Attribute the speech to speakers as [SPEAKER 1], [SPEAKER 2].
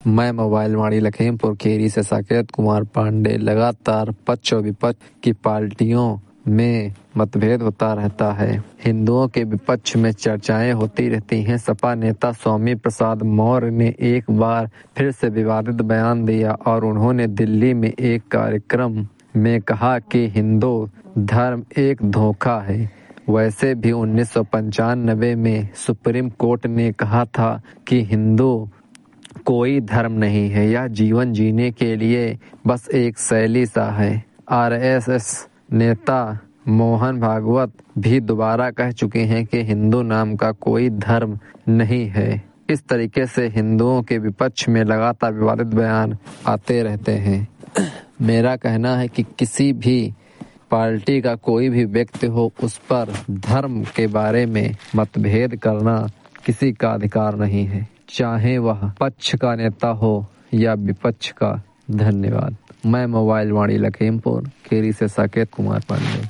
[SPEAKER 1] मैं मोबाइल वाणी लखीमपुर खीरी से साकेत कुमार पांडे। लगातार पक्ष और विपक्ष की पार्टियों में मतभेद होता रहता है। हिंदुओं के विपक्ष में चर्चाएं होती रहती हैं। सपा नेता स्वामी प्रसाद मौर्य ने एक बार फिर से विवादित बयान दिया और उन्होंने दिल्ली में एक कार्यक्रम में कहा कि हिंदू धर्म एक धोखा है। वैसे भी 1995 में सुप्रीम कोर्ट ने कहा था कि हिंदू कोई धर्म नहीं है, यह जीवन जीने के लिए बस एक शैली सा है। आरएसएस नेता मोहन भागवत भी दोबारा कह चुके हैं कि हिंदू नाम का कोई धर्म नहीं है। इस तरीके से हिंदुओं के विपक्ष में लगातार विवादित बयान आते रहते हैं। मेरा कहना है कि किसी भी पार्टी का कोई भी व्यक्ति हो, उस पर धर्म के बारे में मतभेद करना किसी का अधिकार नहीं है, चाहे वह पक्ष का नेता हो या विपक्ष का। धन्यवाद। मैं मोबाइल वाणी लखीमपुर खीरी से साकेत कुमार पांडे।